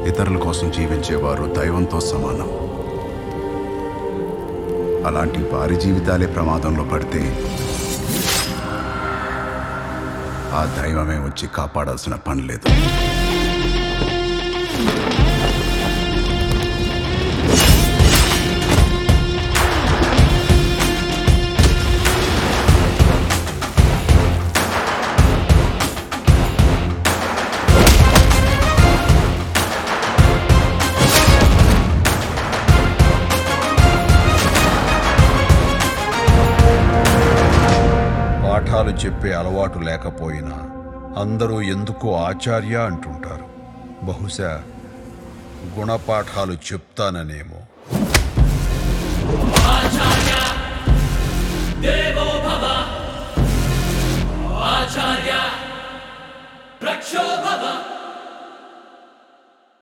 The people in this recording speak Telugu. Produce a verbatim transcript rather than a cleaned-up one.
ఇతరుల కోసం జీవించేవారు దైవంతో సమానం. అలాంటి వారి జీవితాలే ప్రమాదంలో పడితే ఆ దైవమే వచ్చి కాపాడాల్సిన పని లేదు. పాఠాలు చెప్పే అలవాటు లేకపోయినా అందరూ ఎందుకో ఆచార్య అంటుంటారు. బహుశా గుణపాఠాలు చెప్తాననేమో. ఆచార్య దేవో భవ, ఆచార్య రక్షో భవ.